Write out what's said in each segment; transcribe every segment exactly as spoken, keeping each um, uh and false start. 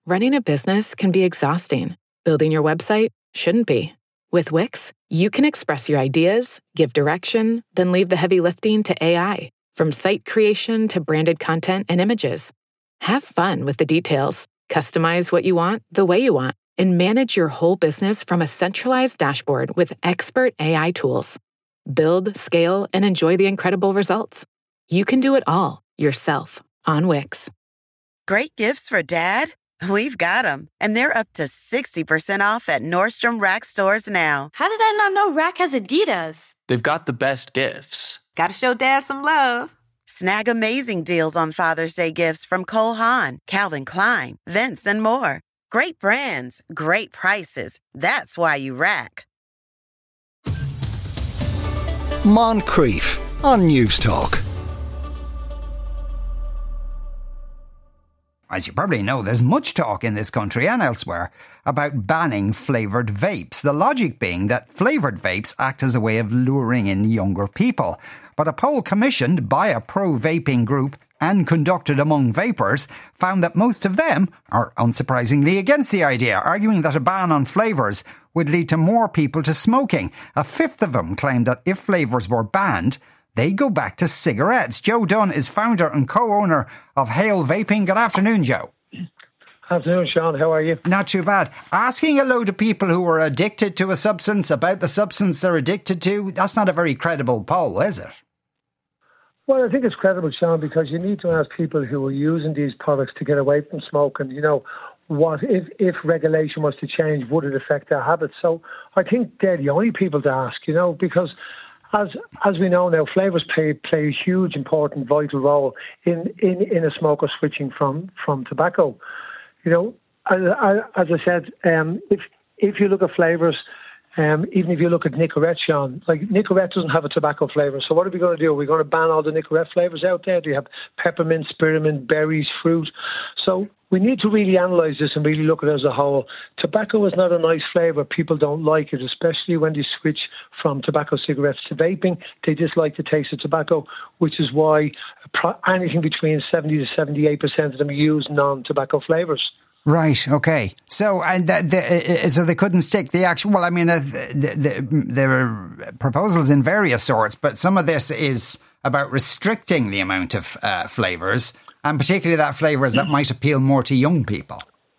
Running a business can be exhausting. Building your website shouldn't be. With Wix, you can express your ideas, give direction, then leave the heavy lifting to A I, from site creation to branded content and images. Have fun with the details. Customize what you want the way you want, and manage your whole business from a centralized dashboard with expert A I tools. Build, scale, and enjoy the incredible results. You can do it all yourself on Wix. Great gifts for Dad? We've got them. And they're up to sixty percent off at Nordstrom Rack stores now. How did I not know Rack has Adidas? They've got the best gifts. Gotta show Dad some love. Snag amazing deals on Father's Day gifts from Cole Haan, Calvin Klein, Vince, and more. Great brands, great prices. That's why you Rack. Moncrief on News Talk. As you probably know, there's much talk in this country and elsewhere about banning flavoured vapes. The logic being that flavoured vapes act as a way of luring in younger people. But a poll commissioned by a pro-vaping group and conducted among vapers found that most of them are unsurprisingly against the idea, arguing that a ban on flavours would lead to more people to smoking. A fifth of them claimed that if flavours were banned, they'd go back to cigarettes. Joe Dunn is founder and co-owner of Hale Vaping. Good afternoon, Joe. Afternoon, Sean. How are you? Not too bad. Asking a load of people who are addicted to a substance about the substance they're addicted to, that's not a very credible poll, is it? Well, I think it's credible, Sean, because you need to ask people who are using these products to get away from smoking, you know, what if, if regulation was to change, would it affect their habits? So I think they're the only people to ask, you know, because As as we know now, flavours play play a huge, important, vital role in, in, in a smoker switching from, from tobacco. You know, as, as I said, um, if if you look at flavours, um, even if you look at Nicorette, Sean, like Nicorette doesn't have a tobacco flavour. So what are we going to do? Are we going to ban all the Nicorette flavours out there? Do you have peppermint, spearmint, berries, fruit? So we need to really analyse this and really look at it as a whole. Tobacco is not a nice flavour. People don't like it, especially when they switch from tobacco cigarettes to vaping. They dislike the taste of tobacco, which is why anything between seventy to seventy-eight percent of them use non-tobacco flavours. Right, okay. So and the, the, so they couldn't stick the actual... Well, I mean, uh, the, the, there are proposals in various sorts, but some of this is about restricting the amount of uh, flavours, and particularly that flavours that might appeal more to young people.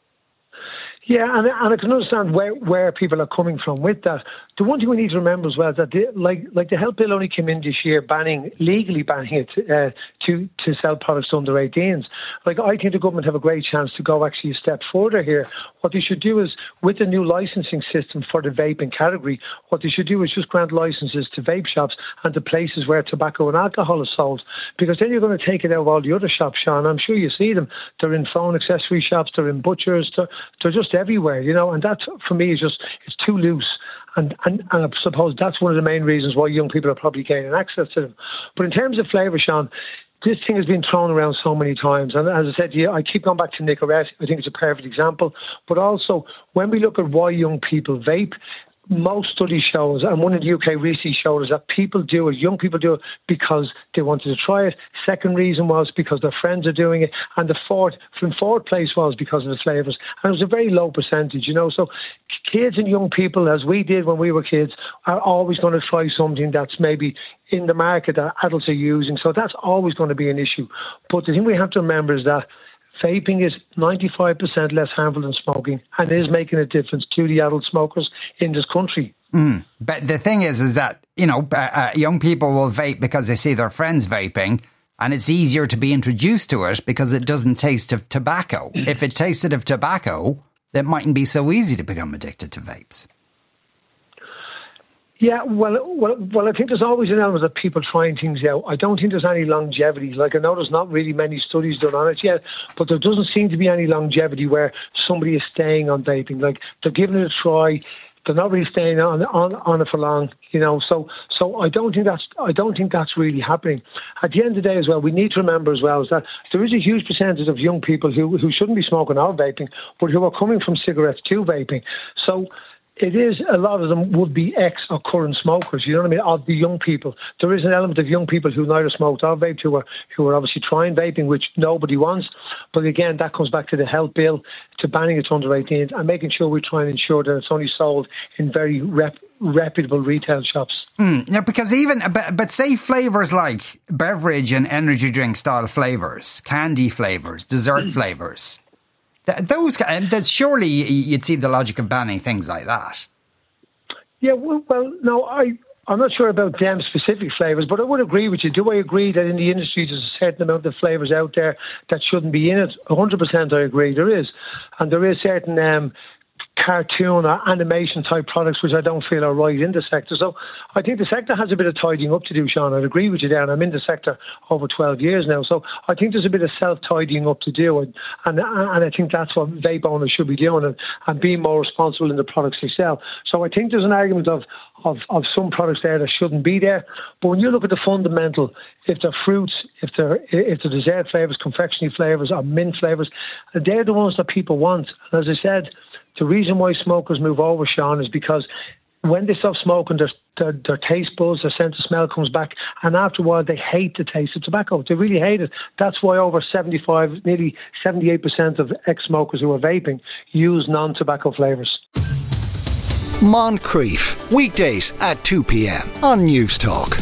Yeah, and, and I can understand where, where people are coming from with that. The one thing we need to remember as well is that the, like like the health bill only came in this year, banning legally banning it uh, to to sell products to under eighteens. Like I think the government have a great chance to go actually a step further here. What they should do is, with the new licensing system for the vaping category, what they should do is just grant licenses to vape shops and to places where tobacco and alcohol is sold, because then you're going to take it out of all the other shops, Sean. I'm sure you see them. They're in phone accessory shops, they're in butchers, they're, they're just everywhere, you know. And that for me is just it's too loose. And, and and I suppose that's one of the main reasons why young people are probably gaining access to them. But in terms of flavour, Sean, this thing has been thrown around so many times. And as I said, yeah, I keep going back to Nicorette. I think it's a perfect example. But also, when we look at why young people vape, most studies show us, and one in the U K recently showed us, that people do it, young people do it because they wanted to try it. Second reason was because their friends are doing it. And the fourth, from fourth place was because of the flavours. And it was a very low percentage, you know. So kids and young people, as we did when we were kids, are always going to try something that's maybe in the market that adults are using. So that's always going to be an issue. But the thing we have to remember is that vaping is ninety-five percent less harmful than smoking, and is making a difference to the adult smokers in this country. Mm. But the thing is, is that, you know, uh, uh, young people will vape because they see their friends vaping, and it's easier to be introduced to it because it doesn't taste of tobacco. If it tasted of tobacco, it mightn't be so easy to become addicted to vapes. Yeah, well, well, well, I think there's always an element of people trying things out. I don't think there's any longevity. Like, I know there's not really many studies done on it yet, but there doesn't seem to be any longevity where somebody is staying on vaping. Like, they're giving it a try. They're not really staying on on, on it for long, you know. So, so I don't think that's I don't think that's really happening. At the end of the day, as well, we need to remember as well is that there is a huge percentage of young people who who shouldn't be smoking or vaping, but who are coming from cigarettes to vaping. So It is, a lot of them would be ex or current smokers, you know what I mean, of the young people. There is an element of young people who neither smoked or vaped who are, who are obviously trying vaping, which nobody wants. But again, that comes back to the health bill, to banning it under eighteens and making sure we try and ensure that it's only sold in very rep, reputable retail shops. Mm, yeah, because even, but, but say flavours like beverage and energy drink style flavours, candy flavours, dessert mm. flavours. Those, there's surely you'd see the logic of banning things like that. Yeah, well, well no, I, I'm not sure about them specific flavours, but I would agree with you. Do I agree that in the industry there's a certain amount of flavours out there that shouldn't be in it? one hundred percent I agree, there is. And there is certain um, cartoon or animation type products which I don't feel are right in the sector. So I think the sector has a bit of tidying up to do, Sean. I'd agree with you there, and I'm in the sector over twelve years now. So I think there's a bit of self-tidying up to do, and and, and I think that's what vape owners should be doing, and, and being more responsible in the products they sell. So I think there's an argument of, of, of some products there that shouldn't be there. But when you look at the fundamental, if they're fruits, if they're, if they're dessert flavours, confectionery flavours or mint flavours, they're the ones that people want. And as I said, the reason why smokers move over, Sean, is because when they stop smoking, their, their, their taste buds, their sense of smell comes back, and after a while they hate the taste of tobacco. They really hate it. That's why over seventy-five, nearly seventy-eight percent of ex-smokers who are vaping use non-tobacco flavours. Moncrief, weekdays at two p.m. on Newstalk.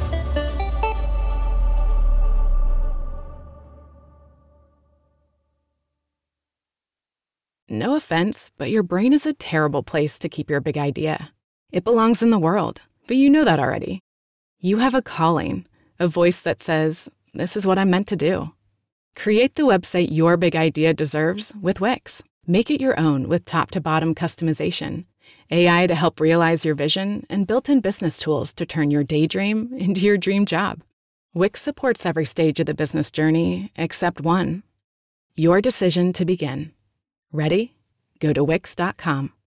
No offense, but your brain is a terrible place to keep your big idea. It belongs in the world, but you know that already. You have a calling, a voice that says, this is what I'm meant to do. Create the website your big idea deserves with Wix. Make it your own with top-to-bottom customization, A I to help realize your vision, and built-in business tools to turn your daydream into your dream job. Wix supports every stage of the business journey except one. Your decision to begin. Ready? Go to Wix dot com.